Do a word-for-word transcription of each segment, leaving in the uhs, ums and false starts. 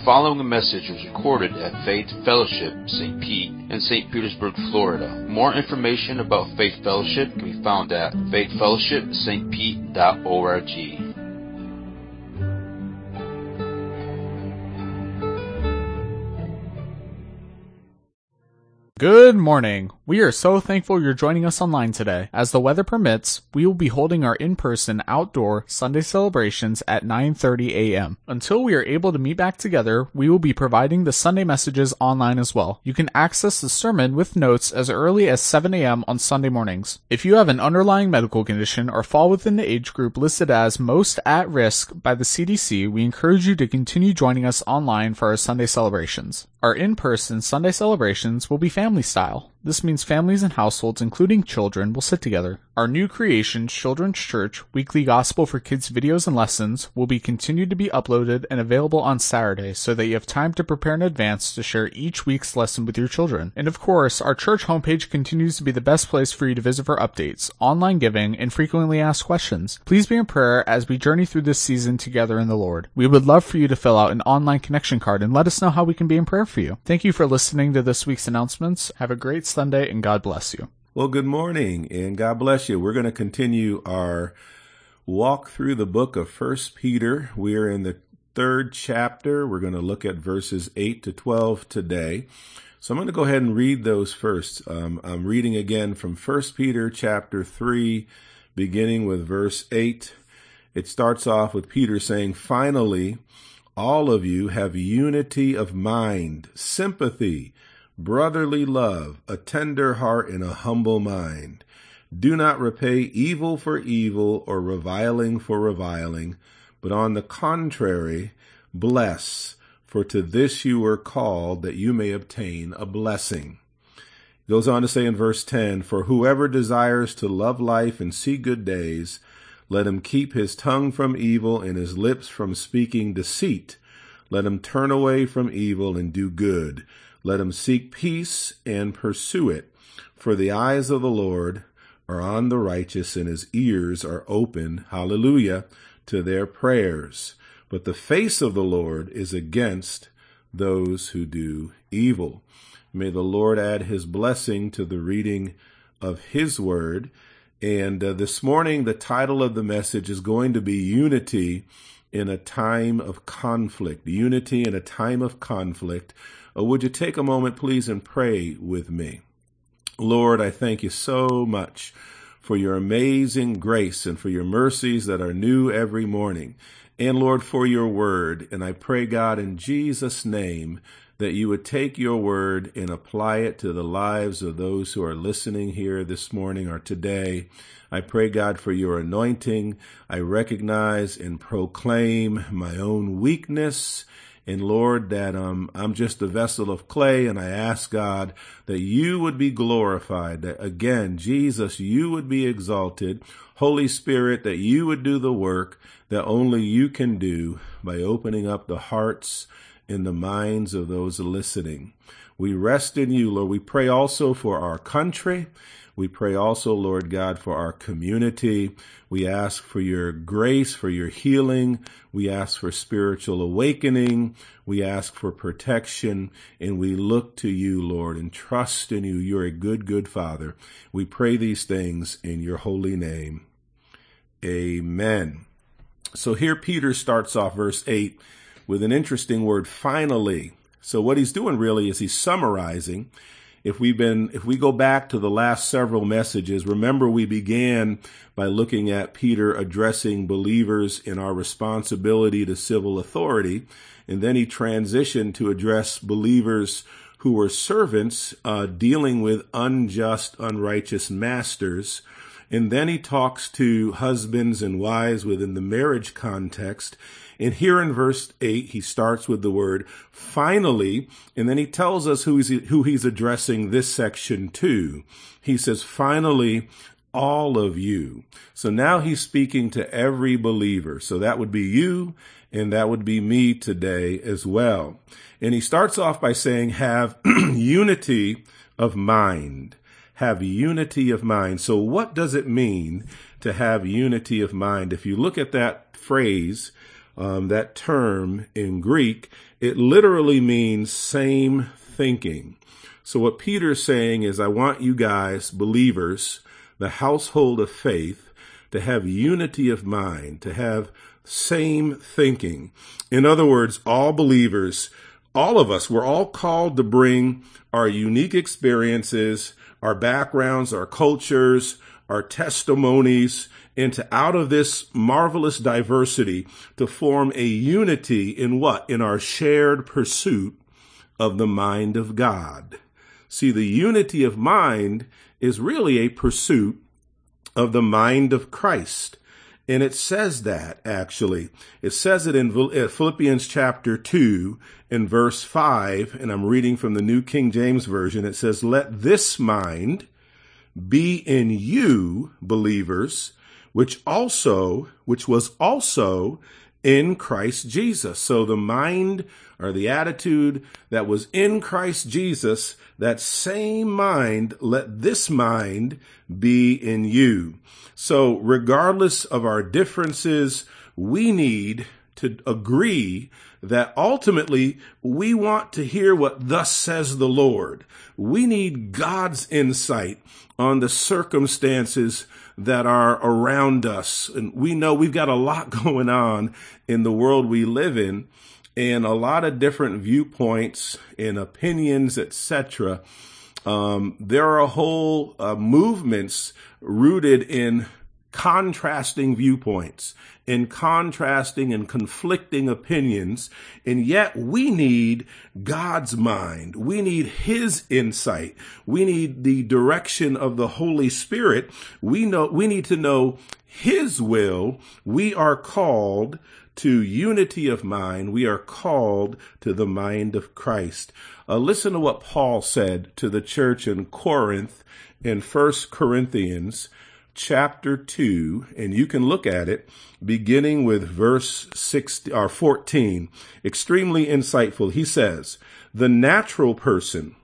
following message was recorded at Faith Fellowship, Saint Pete, in Saint Petersburg, Florida. More information about Faith Fellowship can be found at faith fellowship st pete dot org. Good morning. We are so thankful you're joining us online today. As the weather permits, we will be holding our in-person outdoor Sunday celebrations at nine thirty a.m. Until we are able to meet back together, we will be providing the Sunday messages online as well. You can access the sermon with notes as early as seven a.m. on Sunday mornings. If you have an underlying medical condition or fall within the age group listed as most at risk by the C D C, we encourage you to continue joining us online for our Sunday celebrations. Our in-person Sunday celebrations will be family style. This means families and households, including children, will sit together. Our new creation, Children's Church, weekly Gospel for Kids videos and lessons will be continued to be uploaded and available on Saturday so that you have time to prepare in advance to share each week's lesson with your children. And of course, our church homepage continues to be the best place for you to visit for updates, online giving, and frequently asked questions. Please be in prayer as we journey through this season together in the Lord. We would love for you to fill out an online connection card and let us know how we can be in prayer for you. Thank you for listening to this week's announcements. Have a great Sunday and God bless you. Well, good morning and God bless you. We're going to continue our walk through the book of First Peter. We are in the third chapter. We're going to look at verses eight to twelve today. So I'm going to go ahead and read those first. Um, I'm reading again from First Peter chapter three, beginning with verse eight. It starts off with Peter saying, "Finally, all of you have unity of mind, sympathy, brotherly love, a tender heart, and a humble mind. Do not repay evil for evil or reviling for reviling, but on the contrary, bless, for to this you were called, that you may obtain a blessing." It goes on to say in verse ten, "For whoever desires to love life and see good days, let him keep his tongue from evil and his lips from speaking deceit. Let him turn away from evil and do good. Let him seek peace and pursue it. For the eyes of the Lord are on the righteous, and his ears are open," hallelujah, "to their prayers. But the face of the Lord is against those who do evil." May the Lord add his blessing to the reading of his word. And uh, this morning, the title of the message is going to be Unity in a Time of Conflict. Unity in a Time of Conflict. Uh, would you take a moment, please, and pray with me? Lord, I thank you so much for your amazing grace and for your mercies that are new every morning. And Lord, for your word. And I pray, God, in Jesus' name, that you would take your word and apply it to the lives of those who are listening here this morning or today. I pray, God, for your anointing. I recognize and proclaim my own weakness. And Lord, that um, I'm just a vessel of clay, and I ask, God, that you would be glorified, that again, Jesus, you would be exalted. Holy Spirit, that you would do the work that only you can do by opening up the hearts and the minds of those listening. We rest in you, Lord. We pray also for our country. We pray also, Lord God, for our community. We ask for your grace, for your healing. We ask for spiritual awakening. We ask for protection. And we look to you, Lord, and trust in you. You're a good, good Father. We pray these things in your holy name. Amen. So here Peter starts off verse eight with an interesting word, finally. So what he's doing really is he's summarizing. If we've been, if we go back to the last several messages, remember we began by looking at Peter addressing believers in our responsibility to civil authority. And then he transitioned to address believers who were servants, uh, dealing with unjust, unrighteous masters. And then he talks to husbands and wives within the marriage context. And here in verse eight, he starts with the word finally, and then he tells us who he's, who he's addressing this section to. He says, finally, all of you. So now he's speaking to every believer. So that would be you, and that would be me today as well. And he starts off by saying, have unity of mind. Have unity of mind. So what does it mean to have unity of mind? If you look at that phrase, Um, that term in Greek, It literally means same thinking. So what Peter's saying is, I want you guys, believers, the household of faith, to have unity of mind, to have same thinking. In other words, all believers, all of us, we're all called to bring our unique experiences, our backgrounds, our cultures, our testimonies into out of this marvelous diversity to form a unity in what? In our shared pursuit of the mind of God. See, the unity of mind is really a pursuit of the mind of Christ. And it says that, actually. It says it in Philippians chapter two in verse five, and I'm reading from the New King James Version. It says, let this mind be in you, believers, which also, which was also in Christ Jesus. So the mind or the attitude that was in Christ Jesus, that same mind, let this mind be in you. So regardless of our differences, we need to agree that ultimately we want to hear what thus says the Lord. We need God's insight on the circumstances that are around us. And we know we've got a lot going on in the world we live in, and a lot of different viewpoints and opinions, et cetera. Um, there are whole uh, movements rooted in contrasting viewpoints, in contrasting and conflicting opinions, and yet we need God's mind. We need His insight. We need the direction of the Holy Spirit. We know, we need to know His will. We are called to unity of mind. We are called to the mind of Christ. Uh, listen to what Paul said to the church in Corinth in First Corinthians chapter two, and you can look at it beginning with verse six or fourteen. Extremely insightful. He says, the natural person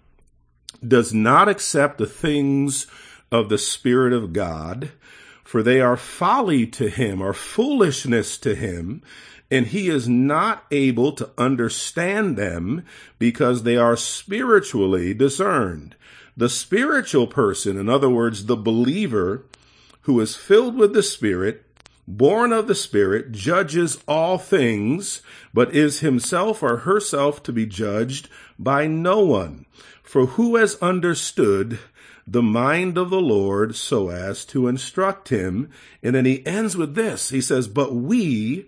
does not accept the things of the Spirit of God, for they are folly to him or foolishness to him, and he is not able to understand them because they are spiritually discerned. The spiritual person, in other words, the believer who is filled with the Spirit, born of the Spirit, judges all things, but is himself or herself to be judged by no one. For who has understood the mind of the Lord so as to instruct him? And then he ends with this. He says, but we,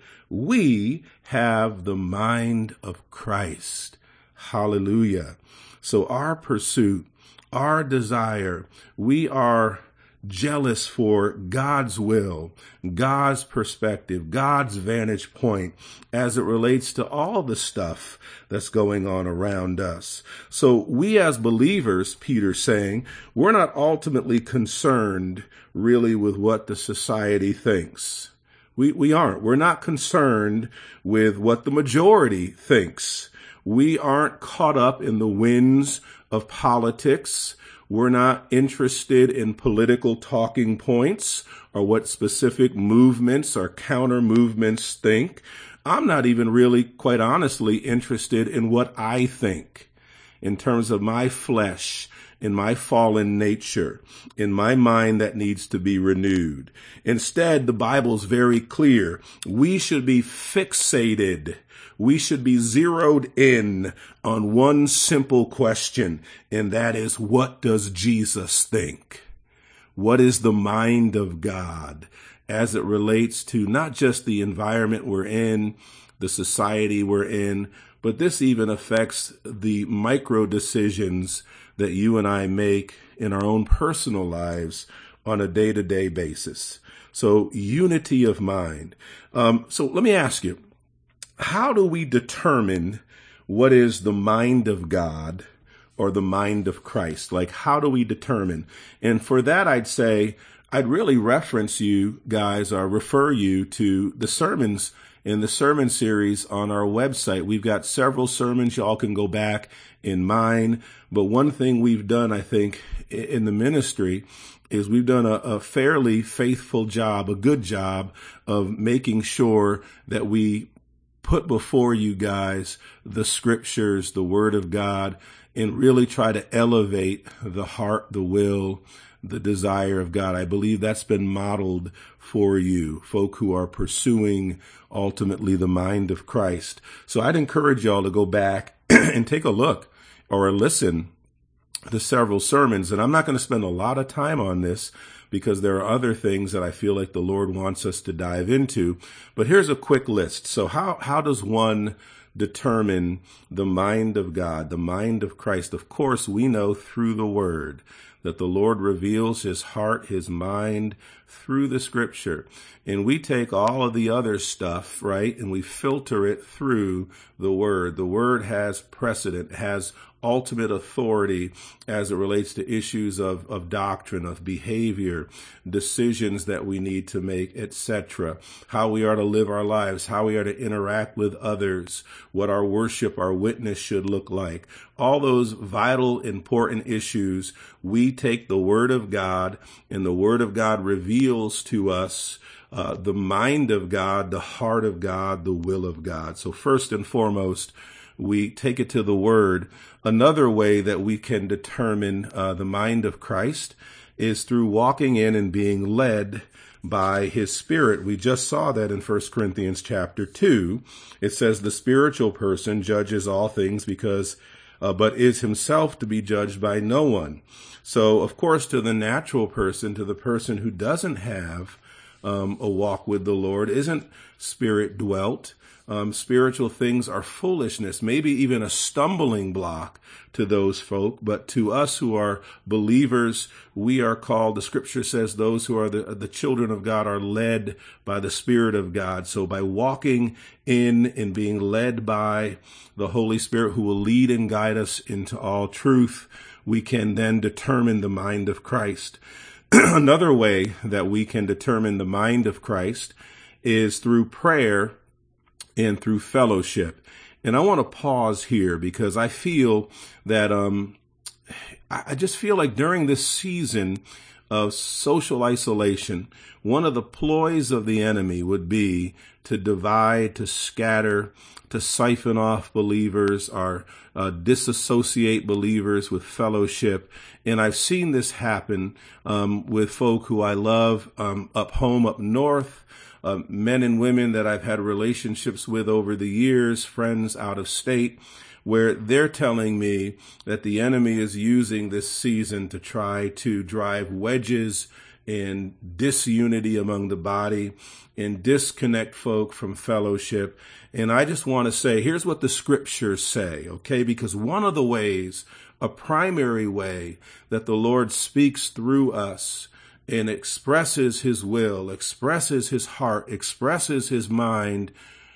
we have the mind of Christ. Hallelujah. So our pursuit, our desire, we are jealous for God's will, God's perspective, God's vantage point as it relates to all the stuff that's going on around us. So we as believers, Peter's saying, we're not ultimately concerned really with what the society thinks. We, we aren't. We're not concerned with what the majority thinks. We aren't caught up in the winds of politics. We're not interested in political talking points or what specific movements or counter movements think. I'm not even really, quite honestly, interested in what I think in terms of my flesh, in my fallen nature, in my mind that needs to be renewed. Instead, the Bible's very clear. We should be fixated. We should be zeroed in on one simple question, and that is, what does Jesus think? What is the mind of God as it relates to not just the environment we're in, the society we're in, but this even affects the micro decisions that you and I make in our own personal lives on a day-to-day basis. So unity of mind. Um, so let me ask you, how do we determine what is the mind of God or the mind of Christ? Like, how do we determine? And for that, I'd say, I'd really reference you guys or refer you to the sermons in the sermon series on our website. We've got several sermons. Y'all can go back in mine. But one thing we've done, I think, in the ministry is we've done a, a fairly faithful job, a good job of making sure that we put before you guys the scriptures, the word of God, and really try to elevate the heart, the will, the desire of God. I believe that's been modeled for you, folk who are pursuing ultimately the mind of Christ. So I'd encourage y'all to go back and take a look or listen to several sermons. And I'm not going to spend a lot of time on this because there are other things that I feel like the Lord wants us to dive into. But here's a quick list. So how, how does one determine the mind of God, the mind of Christ? Of course, we know through the word that the Lord reveals his heart, his mind through the scripture. And we take all of the other stuff, right, and we filter it through the word. The word has precedent, has ultimate authority as it relates to issues of, of doctrine, of behavior, decisions that we need to make, et cetera, how we are to live our lives, how we are to interact with others, what our worship, our witness should look like. All those vital, important issues, we take the word of God, and the word of God reveals to us uh, the mind of God, the heart of God, the will of God. So first and foremost, we take it to the word. Another way that we can determine uh, the mind of Christ is through walking in and being led by his Spirit. We just saw that in First Corinthians chapter two. It says the spiritual person judges all things because, uh, but is himself to be judged by no one. So, of course, to the natural person, to the person who doesn't have um, a walk with the Lord, isn't Spirit dwelt. Um, spiritual things are foolishness, maybe even a stumbling block to those folk. But to us who are believers, we are called, the scripture says, those who are the, the children of God are led by the Spirit of God. So by walking in and being led by the Holy Spirit who will lead and guide us into all truth, we can then determine the mind of Christ. Another way that we can determine the mind of Christ is through prayer and through fellowship. And I want to pause here because I feel that um, I just feel like during this season of social isolation, one of the ploys of the enemy would be to divide, to scatter, to siphon off believers or uh, disassociate believers with fellowship. And I've seen this happen um, with folk who I love um, up home, up north. Uh, men and women that I've had relationships with over the years, friends out of state, where they're telling me that the enemy is using this season to try to drive wedges and disunity among the body and disconnect folk from fellowship. And I just want to say, here's what the scriptures say, okay? Because one of the ways, a primary way that the Lord speaks through us and expresses his will, expresses his heart, expresses his mind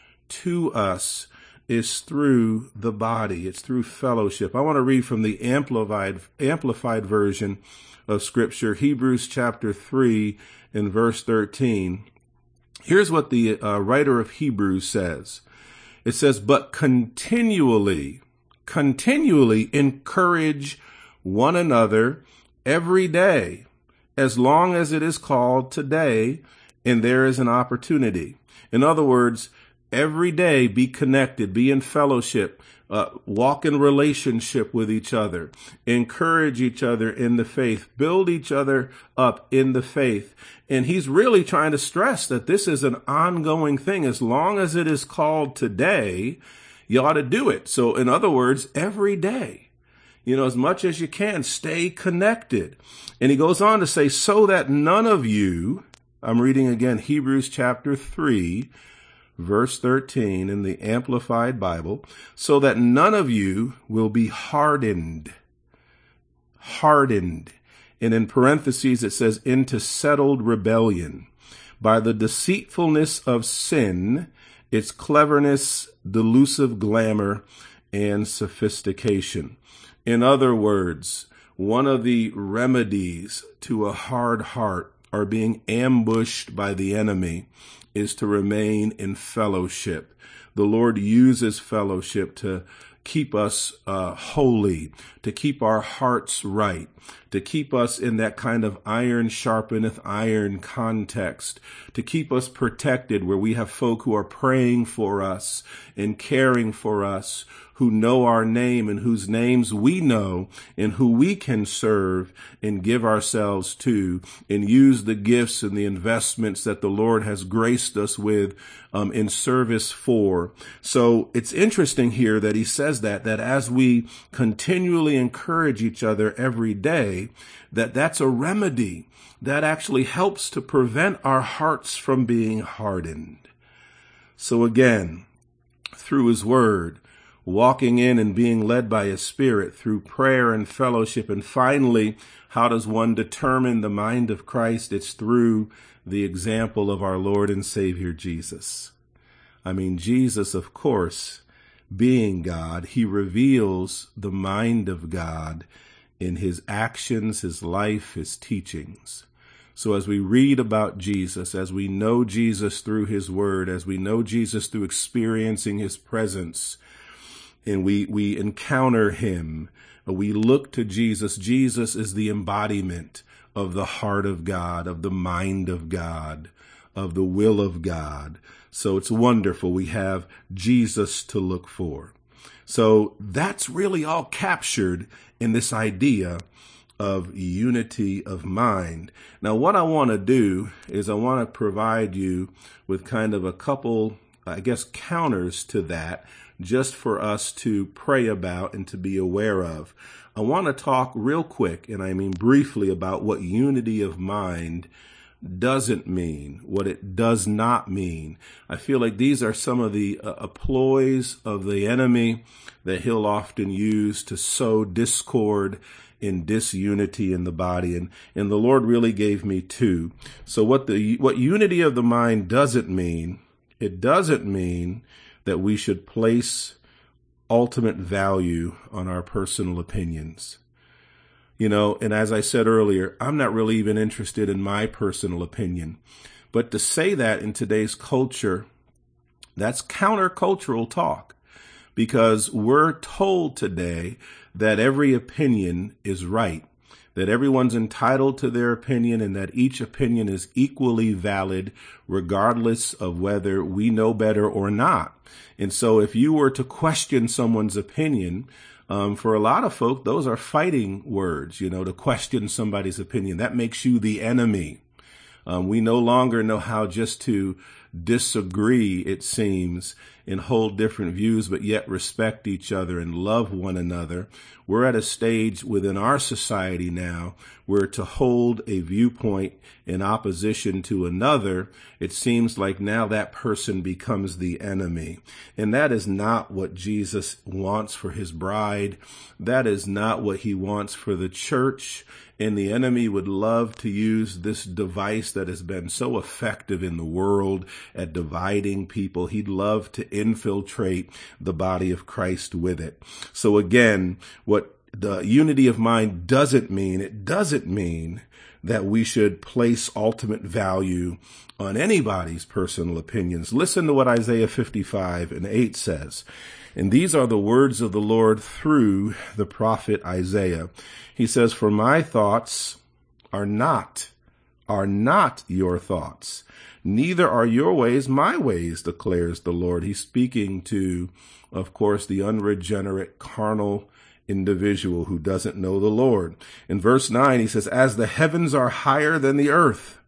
to us is through the body. It's through fellowship. I want to read from the amplified, amplified version of scripture, Hebrews chapter three and verse thirteen. Here's what the uh, writer of Hebrews says. It says, but continually, continually encourage one another every day, as long as it is called today and there is an opportunity. In other words, every day be connected, be in fellowship, uh, walk in relationship with each other, encourage each other in the faith, build each other up in the faith. And he's really trying to stress that this is an ongoing thing. As long as it is called today, you ought to do it. So in other words, every day. You know, as much as you can, stay connected. And he goes on to say, so that none of you, I'm reading again, Hebrews chapter three, verse thirteen in the Amplified Bible, so that none of you will be hardened, hardened. And in parentheses, it says, into settled rebellion by the deceitfulness of sin, its cleverness, delusive glamour, and sophistication. In other words, one of the remedies to a hard heart or being ambushed by the enemy is to remain in fellowship. The Lord uses fellowship to keep us uh, holy, to keep our hearts right, to keep us in that kind of iron sharpeneth iron context, to keep us protected where we have folk who are praying for us and caring for us, who know our name and whose names we know and who we can serve and give ourselves to and use the gifts and the investments that the Lord has graced us with um, in service for. So it's interesting here that he says that, that as we continually encourage each other every day, that that's a remedy that actually helps to prevent our hearts from being hardened. So again, through his word, walking in and being led by his Spirit through prayer and fellowship. And finally, how does one determine the mind of Christ? It's through the example of our Lord and Savior, Jesus. I mean, Jesus, of course, being God, he reveals the mind of God in his actions, his life, his teachings. So as we read about Jesus, as we know Jesus through his word, as we know Jesus through experiencing his presence, and we, we encounter him, we look to Jesus. Jesus is the embodiment of the heart of God, of the mind of God, of the will of God. So it's wonderful. We have Jesus to look for. So that's really all captured in this idea of unity of mind. Now, what I want to do is I want to provide you with kind of a couple, I guess, counters to that, just for us to pray about and to be aware of. I want to talk real quick, and I mean briefly, about what unity of mind doesn't mean, what it does not mean. I feel like these are some of the uh, ploys of the enemy that he'll often use to sow discord and disunity in the body. And, and the Lord really gave me two. So what the, what unity of the mind doesn't mean, it doesn't mean that we should place ultimate value on our personal opinions. You know, and as I said earlier, I'm not really even interested in my personal opinion. But to say that in today's culture, that's countercultural talk, because we're told today that every opinion is right, that everyone's entitled to their opinion, and that each opinion is equally valid, regardless of whether we know better or not. And so if you were to question someone's opinion, um, for a lot of folk, those are fighting words, you know, to question somebody's opinion. That makes you the enemy. Um, we no longer know how just to disagree, it seems, and hold different views, but yet respect each other and love one another. We're at a stage within our society now where to hold a viewpoint in opposition to another, it seems like now that person becomes the enemy. And that is not what Jesus wants for his bride. That is not what he wants for the church. And the enemy would love to use this device that has been so effective in the world at dividing people. He'd love to infiltrate the body of Christ with it. So again, what the unity of mind doesn't mean, it doesn't mean that we should place ultimate value on anybody's personal opinions. Listen to what Isaiah fifty-five and eight says. And these are the words of the Lord through the prophet Isaiah. He says, "For my thoughts are not, are not your thoughts. Neither are your ways my ways, declares the Lord." He's speaking to, of course, the unregenerate, carnal individual who doesn't know the Lord. In verse nine, he says, "As the heavens are higher than the earth,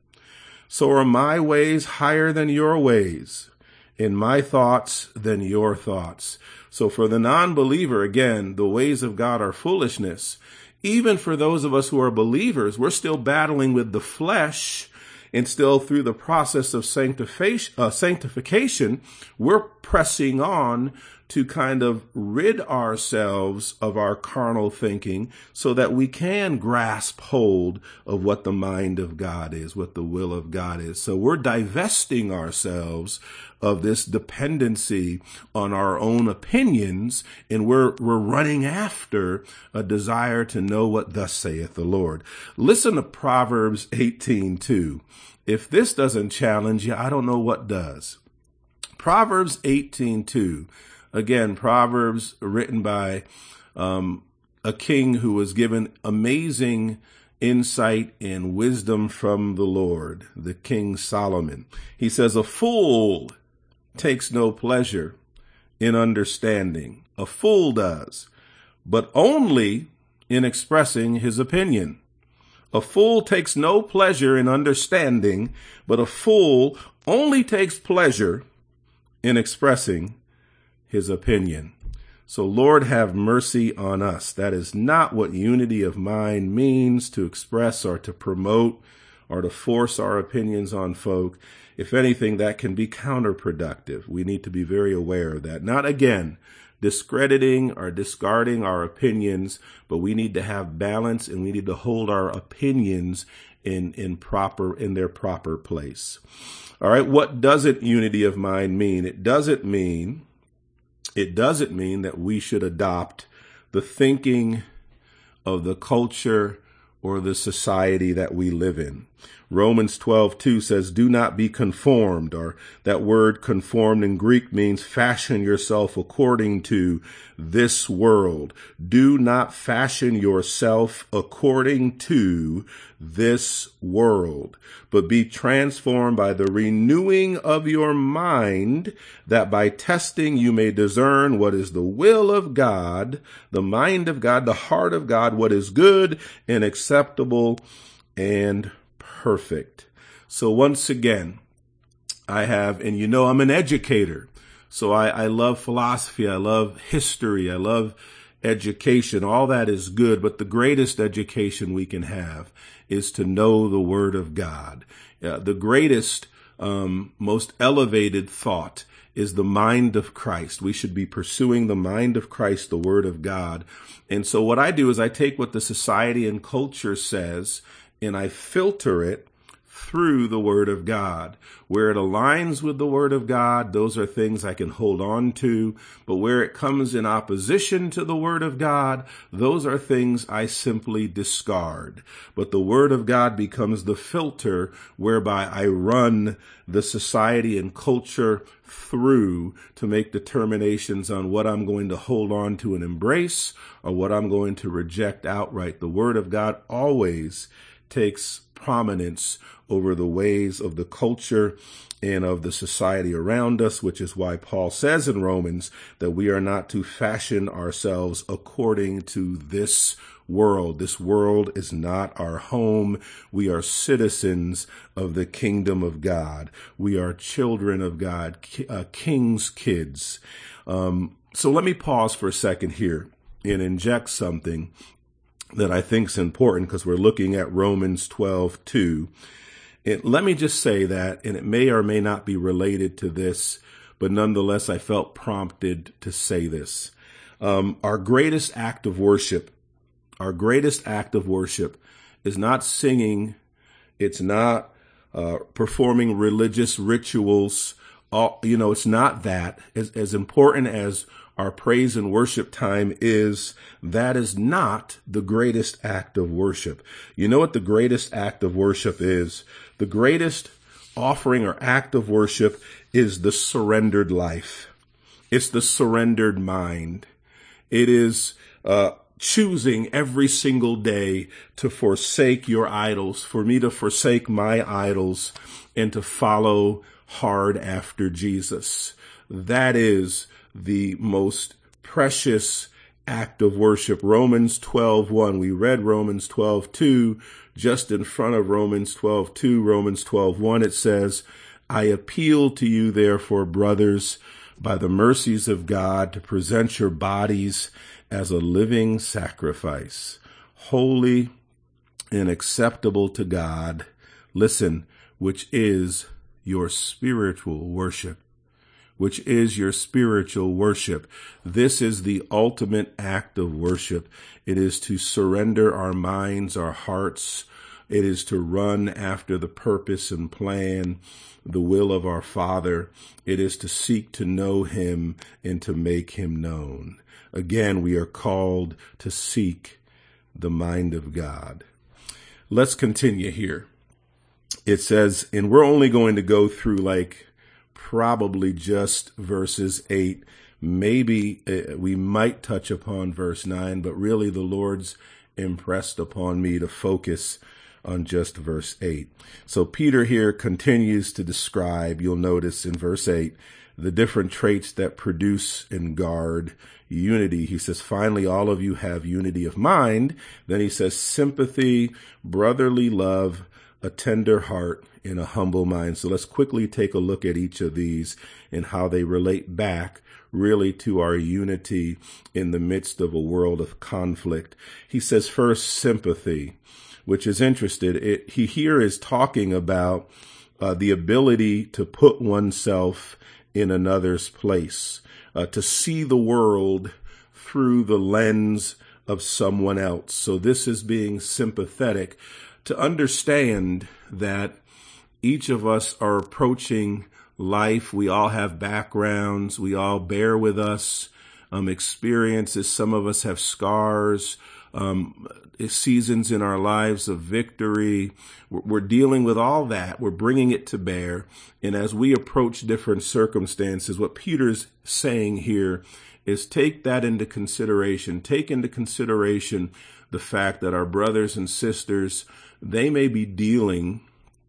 so are my ways higher than your ways, and my thoughts than your thoughts." So for the non-believer, again, the ways of God are foolishness. Even for those of us who are believers, we're still battling with the flesh, and still through the process of sanctification, uh, sanctification, we're pressing on to kind of rid ourselves of our carnal thinking so that we can grasp hold of what the mind of God is, what the will of God is. So we're divesting ourselves of this dependency on our own opinions, and we're we're running after a desire to know what thus saith the Lord. Listen to Proverbs eighteen two. If this doesn't challenge you, I don't know what does. Proverbs eighteen two. Again, Proverbs written by um, a king who was given amazing insight and wisdom from the Lord, the King Solomon. He says, a fool takes no pleasure in understanding. A fool does, but only in expressing his opinion. A fool takes no pleasure in understanding, but a fool only takes pleasure in expressing his opinion. So Lord, have mercy on us. That is not what unity of mind means, to express or to promote or to force our opinions on folk. If anything, that can be counterproductive. We need to be very aware of that. Not, again, discrediting or discarding our opinions, but we need to have balance, and we need to hold our opinions in, in proper, in their proper place. All right. What doesn't unity of mind mean? It doesn't mean It doesn't mean that we should adopt the thinking of the culture or the society that we live in. Romans twelve two says, do not be conformed, or that word conformed in Greek means fashion yourself according to this world. Do not fashion yourself according to this world, but be transformed by the renewing of your mind, that by testing you may discern what is the will of God, the mind of God, the heart of God, what is good and acceptable and perfect. So once again, I have, and you know, I'm an educator. So I, I love philosophy. I love history. I love education. All that is good. But the greatest education we can have is to know the Word of God. Uh, the greatest, um, most elevated thought is the mind of Christ. We should be pursuing the mind of Christ, the Word of God. And so what I do is I take what the society and culture says, and I filter it through the Word of God. Where it aligns with the Word of God, those are things I can hold on to. But where it comes in opposition to the Word of God, those are things I simply discard. But the Word of God becomes the filter whereby I run the society and culture through to make determinations on what I'm going to hold on to and embrace, or what I'm going to reject outright. The Word of God always takes prominence over the ways of the culture and of the society around us, which is why Paul says in Romans that we are not to fashion ourselves according to this world. This world is not our home. We are citizens of the kingdom of God. We are children of God, uh, king's kids. Um, so let me pause for a second here and inject something that I think is important, because we're looking at Romans twelve two. It, let me just say that, and it may or may not be related to this, but nonetheless, I felt prompted to say this. Um, our greatest act of worship, our greatest act of worship is not singing. It's not uh, performing religious rituals. All, you know, it's not that. As, as important as our praise and worship time is, that is not the greatest act of worship. You know what the greatest act of worship is? The greatest offering or act of worship is the surrendered life. It's the surrendered mind. It is uh, choosing every single day to forsake your idols, for me to forsake my idols and to follow hard after Jesus. That is the most precious act of worship. Romans twelve one. We read Romans twelve two. Just in front of Romans twelve two, Romans twelve one, it says, I appeal to you, therefore, brothers, by the mercies of God, to present your bodies as a living sacrifice, holy and acceptable to God. Listen, which is your spiritual worship. Which is your spiritual worship. This is the ultimate act of worship. It is to surrender our minds, our hearts. It is to run after the purpose and plan, the will of our Father. It is to seek to know him and to make him known. Again, we are called to seek the mind of God. Let's continue here. It says, and we're only going to go through like probably just verses eight, maybe uh, we might touch upon verse nine, but really the Lord's impressed upon me to focus on just verse eight. So Peter here continues to describe, you'll notice in verse eight, the different traits that produce and guard unity. He says, finally, all of you have unity of mind. Then he says, sympathy, brotherly love, a tender heart, and a humble mind. So let's quickly take a look at each of these and how they relate back really to our unity in the midst of a world of conflict. He says, first, sympathy, which is interesting. It, he here is talking about uh, the ability to put oneself in another's place, uh, to see the world through the lens of someone else. So this is being sympathetic, to understand that each of us are approaching life. We all have backgrounds. We all bear with us um, experiences. Some of us have scars, um, seasons in our lives of victory. We're, we're dealing with all that. We're bringing it to bear. And as we approach different circumstances, what Peter's saying here is take that into consideration. Take into consideration the fact that our brothers and sisters, they may be dealing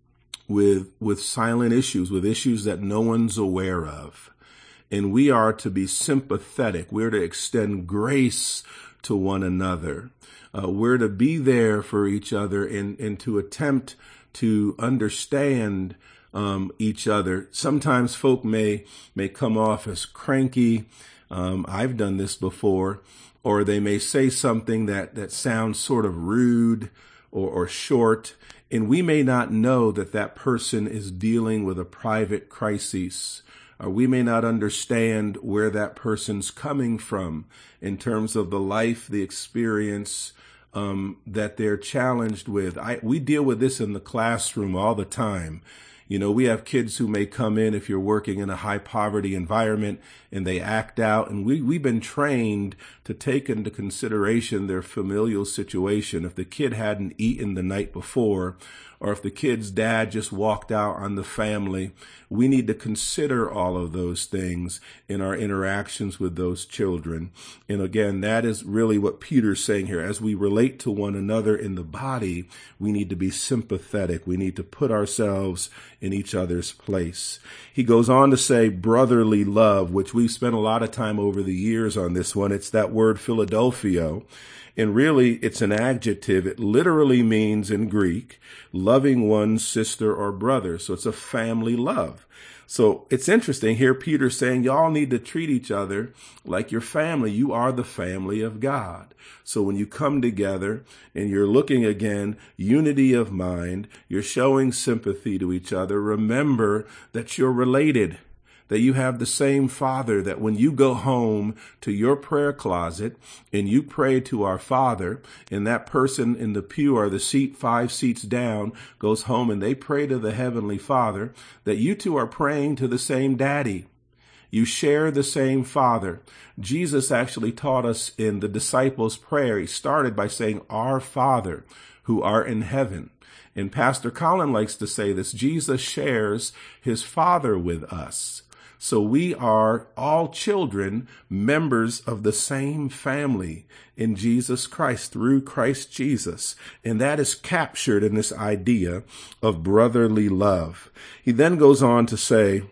with with silent issues, with issues that no one's aware of. And we are to be sympathetic. We're to extend grace to one another. Uh, we're to be there for each other and, and to attempt to understand um, each other. Sometimes folk may may come off as cranky. Um, I've done this before. Or they may say something that, that sounds sort of rude or, or short, and we may not know that that person is dealing with a private crisis, or we may not understand where that person's coming from in terms of the life, the experience um, that they're challenged with. I, we deal with this in the classroom all the time. You know, we have kids who may come in if you're working in a high poverty environment and they act out. And we, we've been trained to take into consideration their familial situation. If the kid hadn't eaten the night before, or if the kid's dad just walked out on the family, we need to consider all of those things in our interactions with those children. And again, that is really what Peter's saying here. As we relate to one another in the body, we need to be sympathetic. We need to put ourselves in each other's place. He goes on to say brotherly love, which we've spent a lot of time over the years on this one. It's that word Philadelphia. And really, it's an adjective. It literally means in Greek, loving one's sister or brother. So it's a family love. So it's interesting here. Peter's saying y'all need to treat each other like your family. You are the family of God. So when you come together and you're looking again, unity of mind, you're showing sympathy to each other. Remember that you're related, that you have the same Father, that when you go home to your prayer closet and you pray to our Father, and that person in the pew or the seat five seats down goes home and they pray to the Heavenly Father, that you two are praying to the same Daddy. You share the same Father. Jesus actually taught us in the disciples' prayer. He started by saying, Our Father who art in heaven. And Pastor Colin likes to say this, Jesus shares his Father with us. So we are all children, members of the same family in Jesus Christ, through Christ Jesus. And that is captured in this idea of brotherly love. He then goes on to say,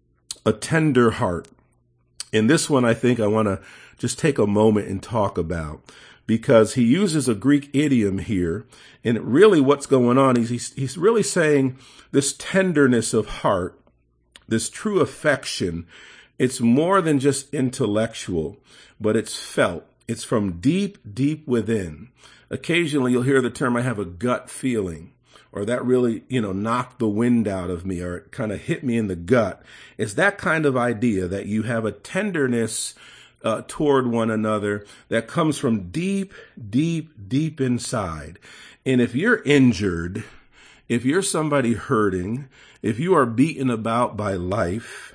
a tender heart. And this one, I think I want to just take a moment and talk about, because he uses a Greek idiom here. And really what's going on is he's, he's really saying this tenderness of heart, this true affection, it's more than just intellectual, but it's felt. It's from deep, deep within. Occasionally you'll hear the term, I have a gut feeling, or that really, you know, knocked the wind out of me, or it kind of hit me in the gut. It's that kind of idea that you have a tenderness uh, toward one another that comes from deep, deep, deep inside. And if you're injured, if you're somebody hurting, if you are beaten about by life,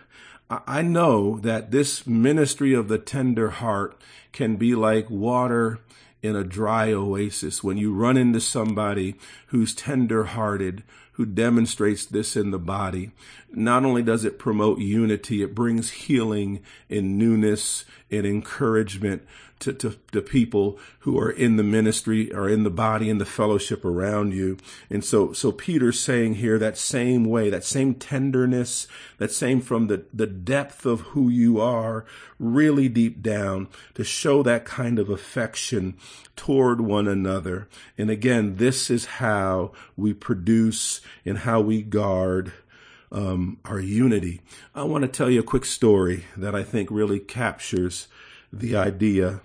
I know that this ministry of the tender heart can be like water in a dry oasis. When you run into somebody who's tender-hearted, who who demonstrates this in the body. Not only does it promote unity, it brings healing and newness and encouragement to, to, to people who are in the ministry or in the body, in the fellowship around you. And so, so Peter's saying here that same way, that same tenderness, that same from the, the depth of who you are, really deep down, to show that kind of affection toward one another. And again, this is how we produce and how we guard um, our unity. I want to tell you a quick story that I think really captures the idea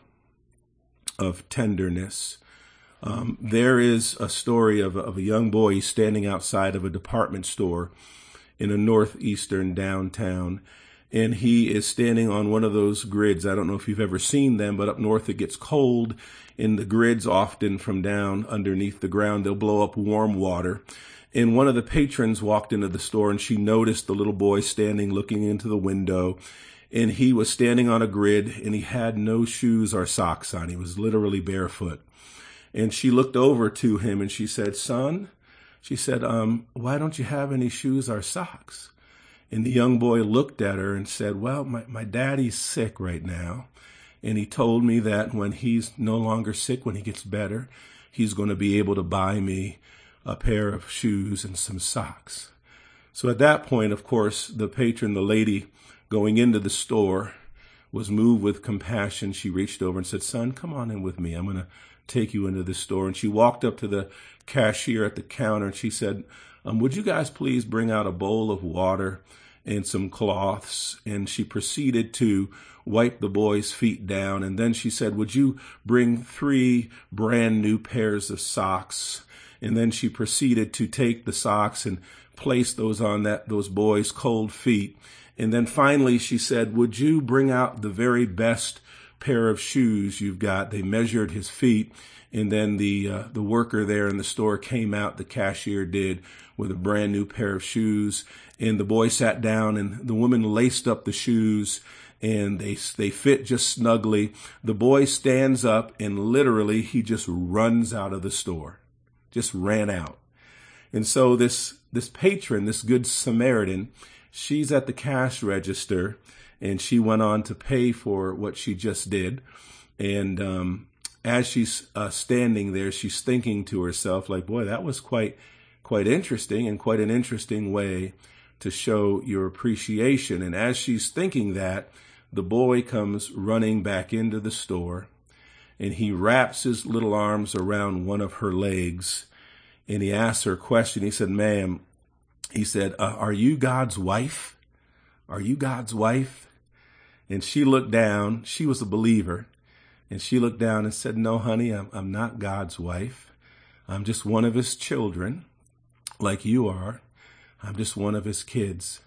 of tenderness. Um, there is a story of, of a young boy standing outside of a department store in a northeastern downtown, and he is standing on one of those grids. I don't know if you've ever seen them, but up north it gets cold, and the grids often from down underneath the ground, they'll blow up warm water. And one of the patrons walked into the store, and she noticed the little boy standing looking into the window. And he was standing on a grid, and he had no shoes or socks on. He was literally barefoot. And she looked over to him and she said, "Son," she said, um, "why don't you have any shoes or socks?" And the young boy looked at her and said, "Well, my, my daddy's sick right now. And he told me that when he's no longer sick, when he gets better, he's going to be able to buy me a pair of shoes and some socks." So at that point, of course, the patron, the lady going into the store, was moved with compassion. She reached over and said, "Son, come on in with me. I'm going to take you into the store." And she walked up to the cashier at the counter and she said, um, "Would you guys please bring out a bowl of water and some cloths?" And she proceeded to wipe the boy's feet down. And then she said, "Would you bring three brand new pairs of socks?" And then she proceeded to take the socks and place those on that those boys' cold feet. And then finally she said, "Would you bring out the very best pair of shoes you've got?" They measured his feet, and then the uh, the worker there in the store came out, the cashier did, with a brand new pair of shoes. And the boy sat down, and the woman laced up the shoes, and they they fit just snugly. The boy stands up, and literally he just runs out of the store, just ran out. And so this this patron, this good Samaritan, she's at the cash register, and she went on to pay for what she just did. And um, as she's uh, standing there, she's thinking to herself, like, boy, that was quite quite interesting, and quite an interesting way to show your appreciation. And as she's thinking that, the boy comes running back into the store, and he wraps his little arms around one of her legs, and he asks her a question. He said, "Ma'am," he said, uh, "are you God's wife? Are you God's wife?" And she looked down. She was a believer. And she looked down and said, "No, honey, I'm, I'm not God's wife. I'm just one of his children, like you are. I'm just one of his kids."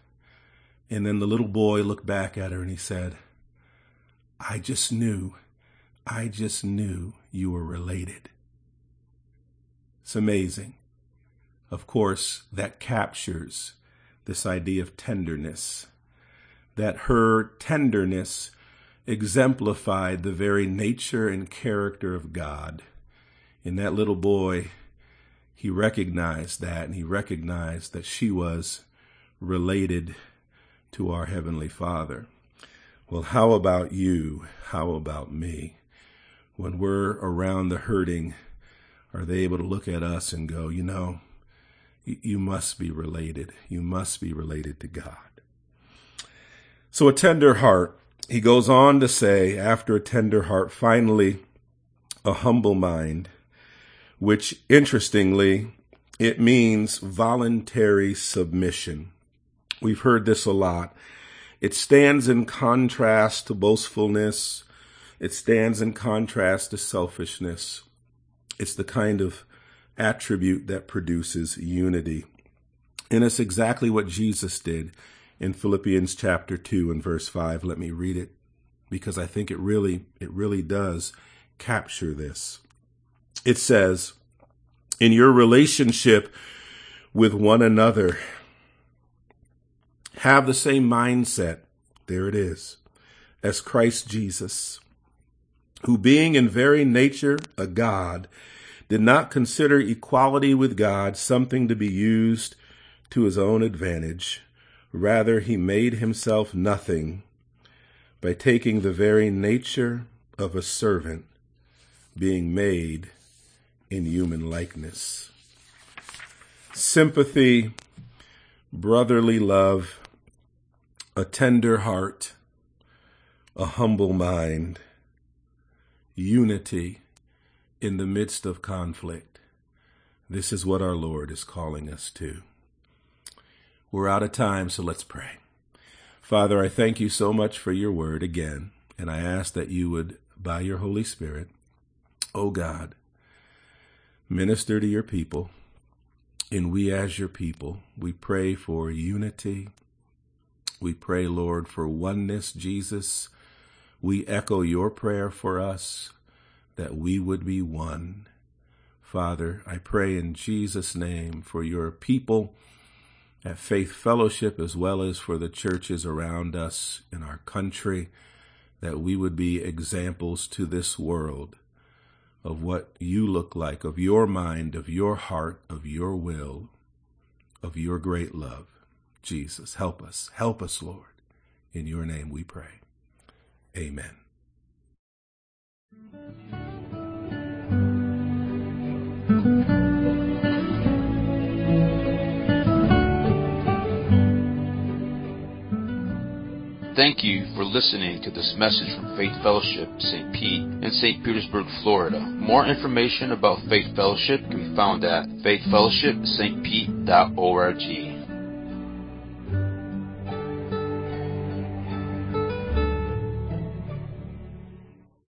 And then the little boy looked back at her and he said, "I just knew, I just knew you were related." It's amazing. Of course, that captures this idea of tenderness, that her tenderness exemplified the very nature and character of God. And that little boy, he recognized that, and he recognized that she was related to our Heavenly Father. Well, how about you? How about me? When we're around the hurting, are they able to look at us and go, you know, you must be related. You must be related to God. So a tender heart. He goes on to say, after a tender heart, finally, a humble mind, which interestingly, it means voluntary submission. We've heard this a lot. It stands in contrast to boastfulness. It stands in contrast to selfishness. It's the kind of attribute that produces unity. And it's exactly what Jesus did in Philippians chapter two and verse five. Let me read it, because I think it really, it really does capture this. It says, "In your relationship with one another, have the same mindset," there it is, "as Christ Jesus, who being in very nature a God, did not consider equality with God something to be used to his own advantage. Rather, he made himself nothing by taking the very nature of a servant, being made in human likeness. Sympathy, brotherly love, a tender heart, a humble mind, unity in the midst of conflict. This is what our Lord is calling us to. We're out of time, so let's pray. Father, I thank you so much for your word again, and I ask that you would, by your Holy Spirit, oh God, minister to your people, and we as your people, we pray for unity. We pray, Lord, for oneness, Jesus. We echo your prayer for us, that we would be one. Father, I pray in Jesus' name for your people at Faith Fellowship, as well as for the churches around us in our country, that we would be examples to this world of what you look like, of your mind, of your heart, of your will, of your great love. Jesus, help us. Help us, Lord. In your name we pray. Amen. Thank you for listening to this message from Faith Fellowship, Saint Pete in Saint Petersburg, Florida. More information about Faith Fellowship can be found at faith fellowship saint pete dot org.